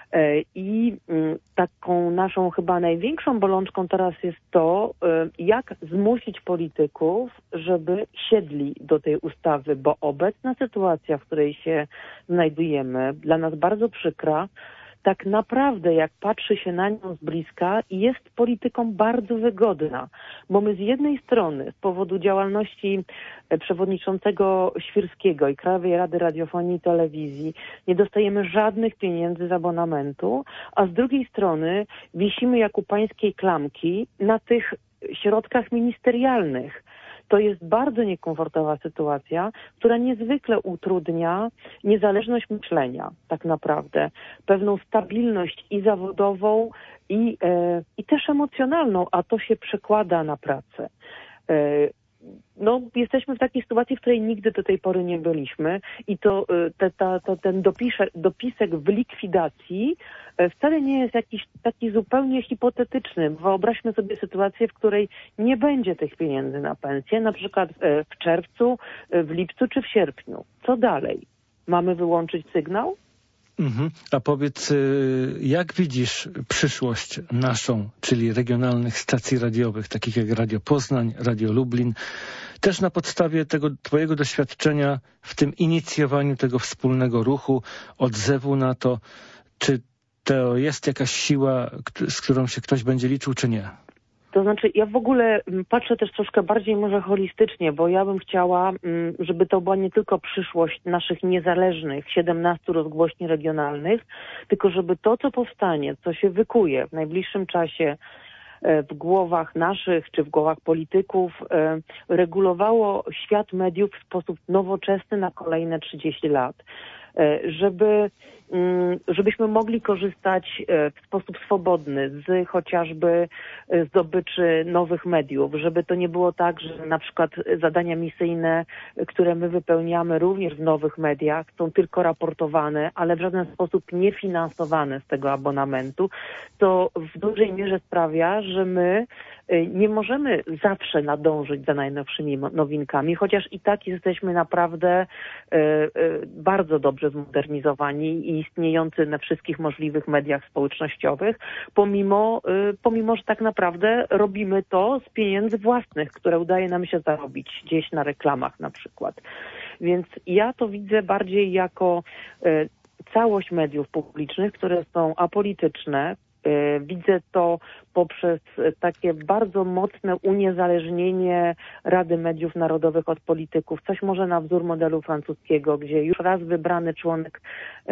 I taką naszą chyba największą bolączką teraz jest to, jak zmusić polityków, żeby siedli do tej ustawy, bo obecna sytuacja, w której się znajdujemy, dla nas bardzo przykra, tak naprawdę, jak patrzy się na nią z bliska, jest politykom bardzo wygodna, bo my z jednej strony z powodu działalności przewodniczącego Świrskiego i Krajowej Rady Radiofonii i Telewizji nie dostajemy żadnych pieniędzy z abonamentu, a z drugiej strony wisimy jak u pańskiej klamki na tych środkach ministerialnych. To jest bardzo niekomfortowa sytuacja, która niezwykle utrudnia niezależność myślenia, tak naprawdę. Pewną stabilność i zawodową, i też emocjonalną, a to się przekłada na pracę. Jesteśmy w takiej sytuacji, w której nigdy do tej pory nie byliśmy i ten dopisek w likwidacji wcale nie jest jakiś taki zupełnie hipotetyczny. Wyobraźmy sobie sytuację, w której nie będzie tych pieniędzy na pensję, na przykład w czerwcu, w lipcu czy w sierpniu. Co dalej? Mamy wyłączyć sygnał? A powiedz, jak widzisz przyszłość naszą, czyli regionalnych stacji radiowych, takich jak Radio Poznań, Radio Lublin, też na podstawie tego twojego doświadczenia w tym inicjowaniu tego wspólnego ruchu, odzewu na to, czy to jest jakaś siła, z którą się ktoś będzie liczył, czy nie? To znaczy, ja w ogóle patrzę też troszkę bardziej może holistycznie, bo ja bym chciała, żeby to była nie tylko przyszłość naszych niezależnych 17 rozgłośni regionalnych, tylko żeby to, co powstanie, co się wykuje w najbliższym czasie w głowach naszych czy w głowach polityków, regulowało świat mediów w sposób nowoczesny na kolejne 30 lat. Żebyśmy mogli korzystać w sposób swobodny z chociażby zdobyczy nowych mediów, żeby to nie było tak, że na przykład zadania misyjne, które my wypełniamy również w nowych mediach, są tylko raportowane, ale w żaden sposób nie finansowane z tego abonamentu, to w dużej mierze sprawia, że my nie możemy zawsze nadążyć za najnowszymi nowinkami, chociaż i tak jesteśmy naprawdę bardzo dobrze zmodernizowani i istniejący na wszystkich możliwych mediach społecznościowych, pomimo, że tak naprawdę robimy to z pieniędzy własnych, które udaje nam się zarobić gdzieś na reklamach na przykład. Więc ja to widzę bardziej jako całość mediów publicznych, które są apolityczne, Widzę to poprzez takie bardzo mocne uniezależnienie Rady Mediów Narodowych od polityków. Coś może na wzór modelu francuskiego, gdzie już raz wybrany członek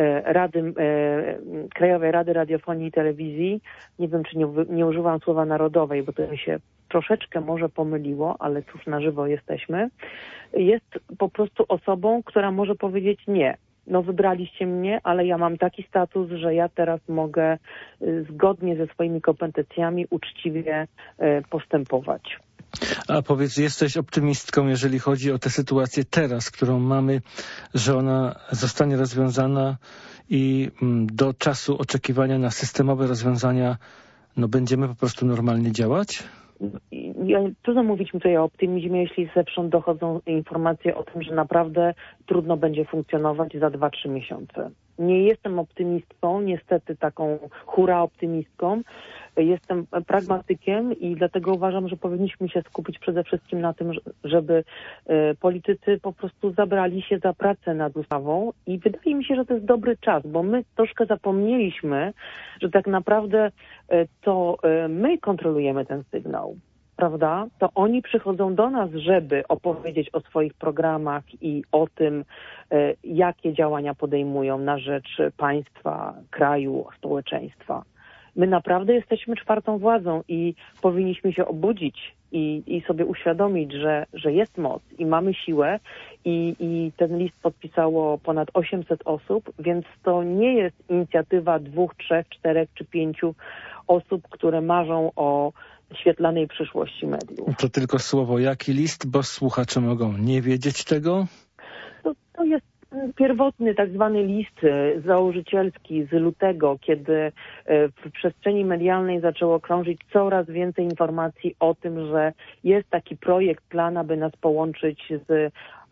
Krajowej Rady Radiofonii i Telewizji, nie wiem, czy nie używam słowa narodowej, bo to mi się troszeczkę może pomyliło, ale cóż, na żywo jesteśmy, jest po prostu osobą, która może powiedzieć nie. No wybraliście mnie, ale ja mam taki status, że ja teraz mogę zgodnie ze swoimi kompetencjami uczciwie postępować. A powiedz, jesteś optymistką, jeżeli chodzi o tę sytuację teraz, którą mamy, że ona zostanie rozwiązana i do czasu oczekiwania na systemowe rozwiązania będziemy po prostu normalnie działać? Trudno mówić mi tutaj o optymizmie, jeśli zewsząd dochodzą informacje o tym, że naprawdę trudno będzie funkcjonować za 2-3 miesiące. Nie jestem optymistką, niestety taką hura optymistką. Jestem pragmatykiem i dlatego uważam, że powinniśmy się skupić przede wszystkim na tym, żeby politycy po prostu zabrali się za pracę nad ustawą i wydaje mi się, że to jest dobry czas, bo my troszkę zapomnieliśmy, że tak naprawdę to my kontrolujemy ten sygnał, prawda? To oni przychodzą do nas, żeby opowiedzieć o swoich programach i o tym, jakie działania podejmują na rzecz państwa, kraju, społeczeństwa. My naprawdę jesteśmy czwartą władzą i powinniśmy się obudzić i sobie uświadomić, że jest moc i mamy siłę i ten list podpisało ponad 800 osób, więc to nie jest inicjatywa 2, 3, 4 czy 5 osób, które marzą o świetlanej przyszłości mediów. To tylko słowo, jaki list, bo słuchacze mogą nie wiedzieć tego? To jest pierwotny tak zwany list założycielski z lutego, kiedy w przestrzeni medialnej zaczęło krążyć coraz więcej informacji o tym, że jest taki projekt, plan, aby nas połączyć z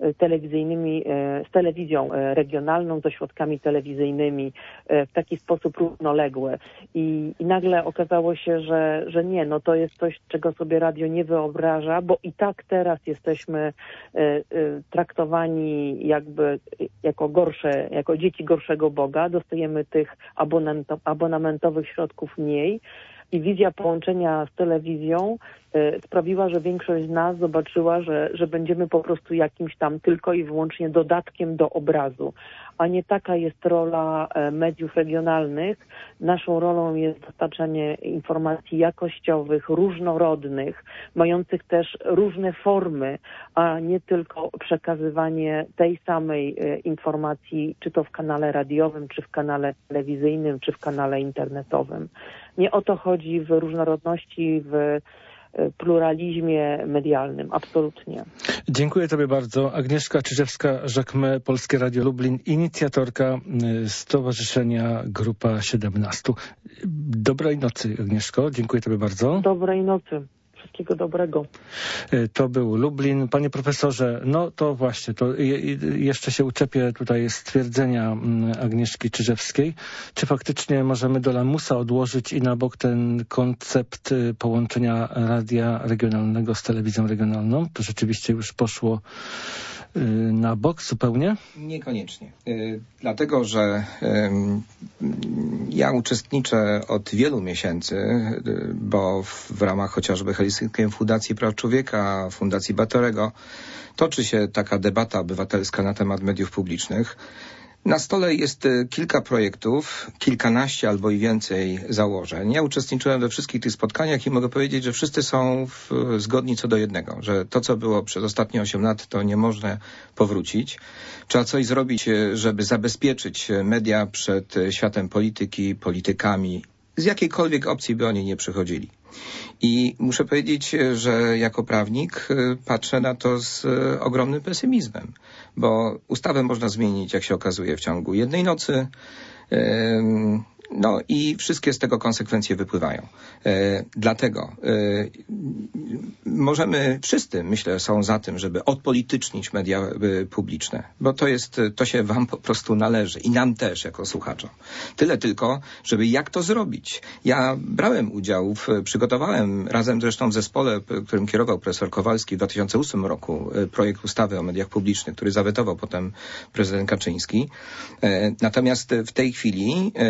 telewizją regionalną, z ośrodkami telewizyjnymi w taki sposób równoległy. I nagle okazało się, że nie, to jest coś, czego sobie radio nie wyobraża, bo i tak teraz jesteśmy traktowani jako dzieci gorszego Boga. Dostajemy tych abonamentowych środków mniej. I wizja połączenia z telewizją sprawiła, że większość z nas zobaczyła, że będziemy po prostu jakimś tam tylko i wyłącznie dodatkiem do obrazu. A nie taka jest rola mediów regionalnych. Naszą rolą jest dostarczanie informacji jakościowych, różnorodnych, mających też różne formy, a nie tylko przekazywanie tej samej informacji, czy to w kanale radiowym, czy w kanale telewizyjnym, czy w kanale internetowym. Nie o to chodzi w różnorodności, w pluralizmie medialnym. Absolutnie. Dziękuję Tobie bardzo. Agnieszka Czyżewska-Jacquemet, Polskie Radio Lublin, inicjatorka Stowarzyszenia Grupa 17. Dobrej nocy, Agnieszko. Dziękuję Tobie bardzo. Dobrej nocy. Wszystkiego dobrego. To był Lublin. Panie profesorze, to właśnie, to jeszcze się uczepię tutaj stwierdzenia Agnieszki Czyżewskiej. Czy faktycznie możemy do lamusa odłożyć i na bok ten koncept połączenia radia regionalnego z telewizją regionalną? To rzeczywiście już poszło na bok zupełnie? Niekoniecznie. Dlatego, że ja uczestniczę od wielu miesięcy, bo w ramach chociażby Helsińskiej Fundacji Praw Człowieka, Fundacji Batorego toczy się taka debata obywatelska na temat mediów publicznych. Na stole jest kilka projektów, kilkanaście albo i więcej założeń. Ja uczestniczyłem we wszystkich tych spotkaniach i mogę powiedzieć, że wszyscy są zgodni co do jednego, że to, co było przez ostatnie 8 lat, to nie można powrócić. Trzeba coś zrobić, żeby zabezpieczyć media przed światem polityki, politykami, z jakiejkolwiek opcji by oni nie przychodzili. I muszę powiedzieć, że jako prawnik patrzę na to z ogromnym pesymizmem, bo ustawę można zmienić, jak się okazuje, w ciągu jednej nocy. I wszystkie z tego konsekwencje wypływają. Dlatego wszyscy, myślę, są za tym, żeby odpolitycznić media publiczne, bo to się wam po prostu należy i nam też jako słuchaczom. Tyle tylko, żeby jak to zrobić. Ja brałem udział, przygotowałem razem zresztą w zespole, którym kierował profesor Kowalski w 2008 roku projekt ustawy o mediach publicznych, który zawetował potem prezydent Kaczyński. Natomiast w tej chwili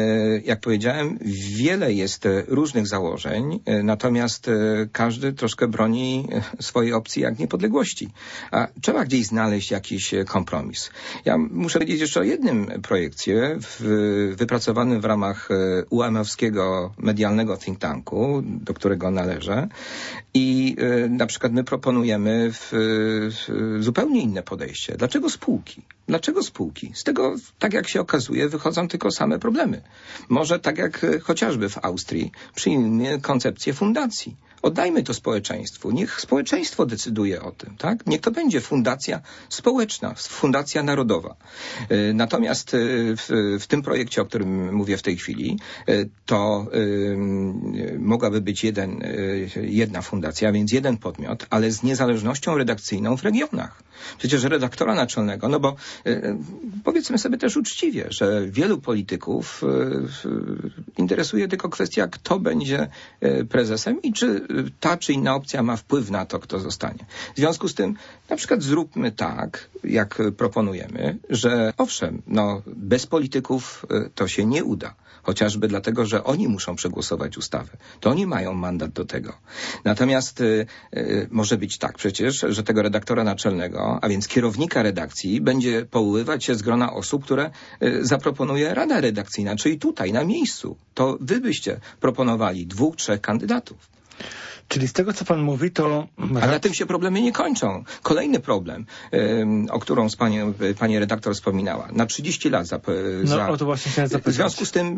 jak powiedziałem, wiele jest różnych założeń, natomiast każdy troszkę broni swojej opcji jak niepodległości. A trzeba gdzieś znaleźć jakiś kompromis. Ja muszę powiedzieć jeszcze o jednym projekcie wypracowanym w ramach UAM-owskiego medialnego think tanku, do którego należę. I na przykład my proponujemy zupełnie inne podejście. Dlaczego spółki? Dlaczego spółki? Z tego, tak jak się okazuje, wychodzą tylko same problemy. Może tak jak chociażby w Austrii przyjmijmy koncepcję fundacji. Oddajmy to społeczeństwu. Niech społeczeństwo decyduje o tym, tak? Niech to będzie fundacja społeczna, fundacja narodowa. Natomiast w tym projekcie, o którym mówię w tej chwili, to mogłaby być jedna fundacja, więc jeden podmiot, ale z niezależnością redakcyjną w regionach. Przecież redaktora naczelnego, no bo powiedzmy sobie też uczciwie, że wielu polityków interesuje tylko kwestia, kto będzie prezesem i czy ta czy inna opcja ma wpływ na to, kto zostanie. W związku z tym na przykład zróbmy tak, jak proponujemy, że owszem, no bez polityków to się nie uda. Chociażby dlatego, że oni muszą przegłosować ustawę. To oni mają mandat do tego. Natomiast może być tak przecież, że tego redaktora naczelnego, a więc kierownika redakcji, będzie powoływać się z grona osób, które zaproponuje Rada Redakcyjna, czyli tutaj, na miejscu. To wy byście proponowali 2-3 kandydatów. Czyli z tego, co pan mówi, to... A na tym się problemy nie kończą. Kolejny problem, o którą pani redaktor wspominała. Na 30 lat o to właśnie chciałem zapytać. W związku z tym,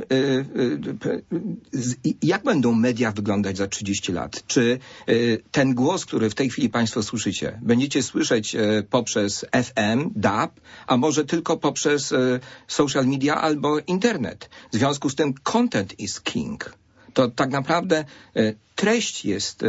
jak będą media wyglądać za 30 lat? Czy ten głos, który w tej chwili państwo słyszycie, będziecie słyszeć poprzez FM, DAB, a może tylko poprzez social media albo internet? W związku z tym content is king. To tak naprawdę treść jest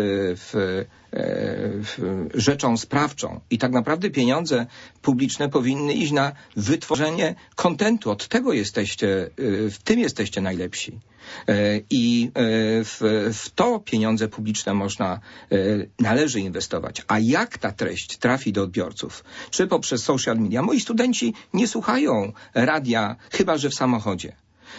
rzeczą sprawczą i tak naprawdę pieniądze publiczne powinny iść na wytworzenie kontentu. Od tego w tym jesteście najlepsi. I w to pieniądze publiczne należy inwestować. A jak ta treść trafi do odbiorców? Czy poprzez social media? Moi studenci nie słuchają radia, chyba że w samochodzie.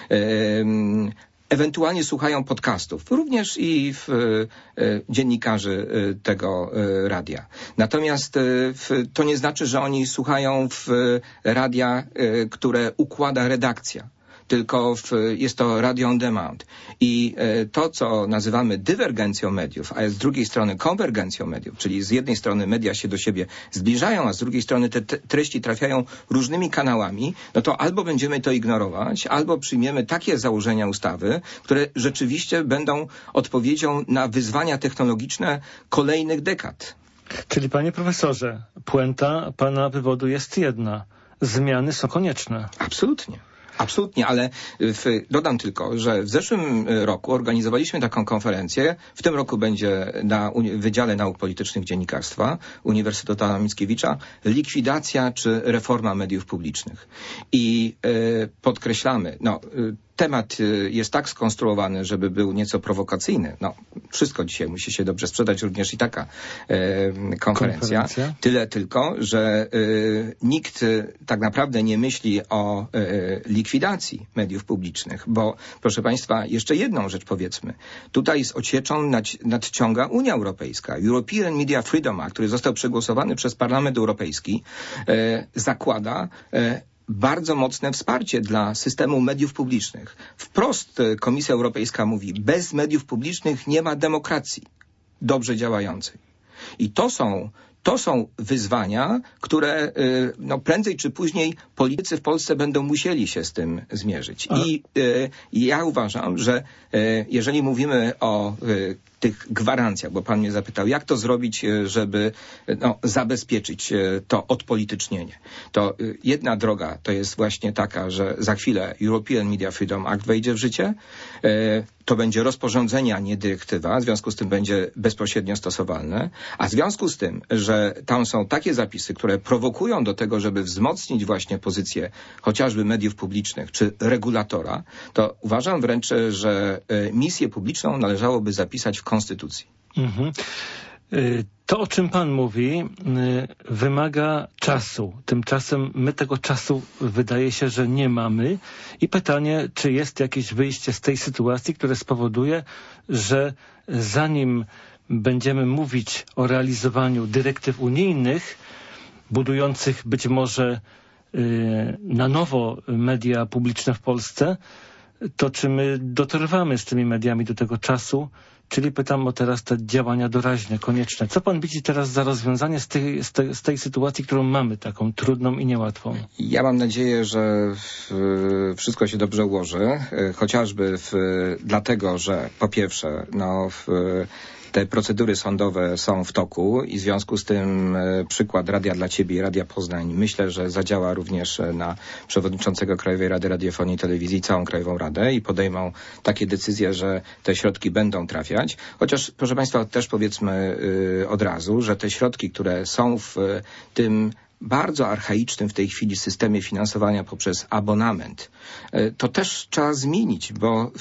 Ewentualnie słuchają podcastów, również i dziennikarzy tego radia. Natomiast to nie znaczy, że oni słuchają radia, które układa redakcja. Tylko jest to radio on demand. I to, co nazywamy dywergencją mediów, a z drugiej strony konwergencją mediów, czyli z jednej strony media się do siebie zbliżają, a z drugiej strony te treści trafiają różnymi kanałami, no to albo będziemy to ignorować, albo przyjmiemy takie założenia ustawy, które rzeczywiście będą odpowiedzią na wyzwania technologiczne kolejnych dekad. Czyli panie profesorze, puenta pana wywodu jest jedna. Zmiany są konieczne. Absolutnie. Absolutnie, ale dodam tylko, że w zeszłym roku organizowaliśmy taką konferencję. W tym roku będzie na Wydziale Nauk Politycznych Dziennikarstwa Uniwersytetu Adama Mickiewicza likwidacja czy reforma mediów publicznych. I podkreślamy, temat jest tak skonstruowany, żeby był nieco prowokacyjny. Wszystko dzisiaj musi się dobrze sprzedać, również i taka konferencja. Tyle tylko, że nikt tak naprawdę nie myśli o likwidacji mediów publicznych, bo proszę państwa, jeszcze jedną rzecz powiedzmy. Tutaj z ocieczą nadciąga Unia Europejska. European Media Freedom Act, który został przegłosowany przez Parlament Europejski, zakłada bardzo mocne wsparcie dla systemu mediów publicznych. Wprost Komisja Europejska mówi, bez mediów publicznych nie ma demokracji dobrze działającej. I to są wyzwania, które prędzej czy później politycy w Polsce będą musieli się z tym zmierzyć. I ja uważam, że jeżeli mówimy o tych gwarancjach, bo pan mnie zapytał, jak to zrobić, żeby zabezpieczyć to odpolitycznienie. To jedna droga to jest właśnie taka, że za chwilę European Media Freedom Act wejdzie w życie. To będzie rozporządzenie, a nie dyrektywa, w związku z tym będzie bezpośrednio stosowalne, a w związku z tym, że tam są takie zapisy, które prowokują do tego, żeby wzmocnić właśnie pozycję chociażby mediów publicznych czy regulatora, to uważam wręcz, że misję publiczną należałoby zapisać w Konstytucji. Mhm. To, o czym pan mówi, wymaga czasu. Tymczasem my tego czasu wydaje się, że nie mamy. I pytanie, czy jest jakieś wyjście z tej sytuacji, które spowoduje, że zanim będziemy mówić o realizowaniu dyrektyw unijnych, budujących być może na nowo media publiczne w Polsce, to czy my dotrwamy z tymi mediami do tego czasu? Czyli pytam o teraz te działania doraźne, konieczne. Co pan widzi teraz za rozwiązanie z tej sytuacji, którą mamy, taką trudną i niełatwą? Ja mam nadzieję, że wszystko się dobrze ułoży, chociażby dlatego, że po pierwsze, te procedury sądowe są w toku i w związku z tym przykład Radia dla Ciebie i Radia Poznań myślę, że zadziała również na przewodniczącego Krajowej Rady Radiofonii i Telewizji, całą Krajową Radę i podejmą takie decyzje, że te środki będą trafiać. Chociaż, proszę Państwa, też powiedzmy od razu, że te środki, które są w tym bardzo archaicznym w tej chwili systemie finansowania poprzez abonament, to też trzeba zmienić, bo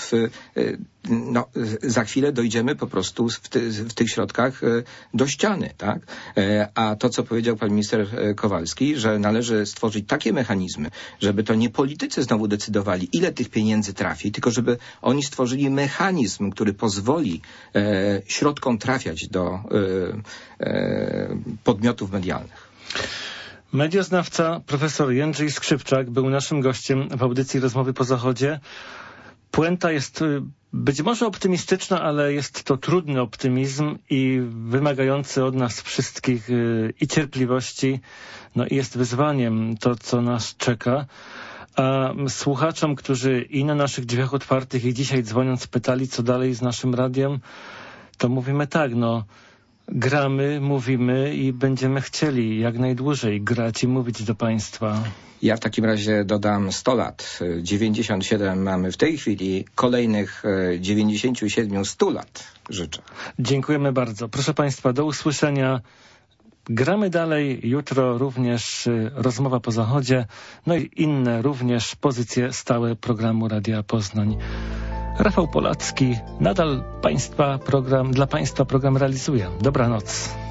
za chwilę dojdziemy po prostu w tych środkach do ściany, tak? A to, co powiedział pan minister Kowalski, że należy stworzyć takie mechanizmy, żeby to nie politycy znowu decydowali, ile tych pieniędzy trafi, tylko żeby oni stworzyli mechanizm, który pozwoli środkom trafiać do podmiotów medialnych. Medioznawca profesor Jędrzej Skrzypczak był naszym gościem w audycji Rozmowy po Zachodzie. Puenta jest być może optymistyczna, ale jest to trudny optymizm i wymagający od nas wszystkich i cierpliwości, i jest wyzwaniem to, co nas czeka. A słuchaczom, którzy i na naszych drzwiach otwartych i dzisiaj dzwoniąc pytali, co dalej z naszym radiem, to mówimy tak, gramy, mówimy i będziemy chcieli jak najdłużej grać i mówić do Państwa. Ja w takim razie dodam 100 lat. 97 mamy w tej chwili, kolejnych 97 100 lat życzę. Dziękujemy bardzo. Proszę Państwa, do usłyszenia. Gramy dalej. Jutro również Rozmowa po Zachodzie, i inne również pozycje stałe programu Radia Poznań. Rafał Polacki nadal dla Państwa program realizuje. Dobranoc.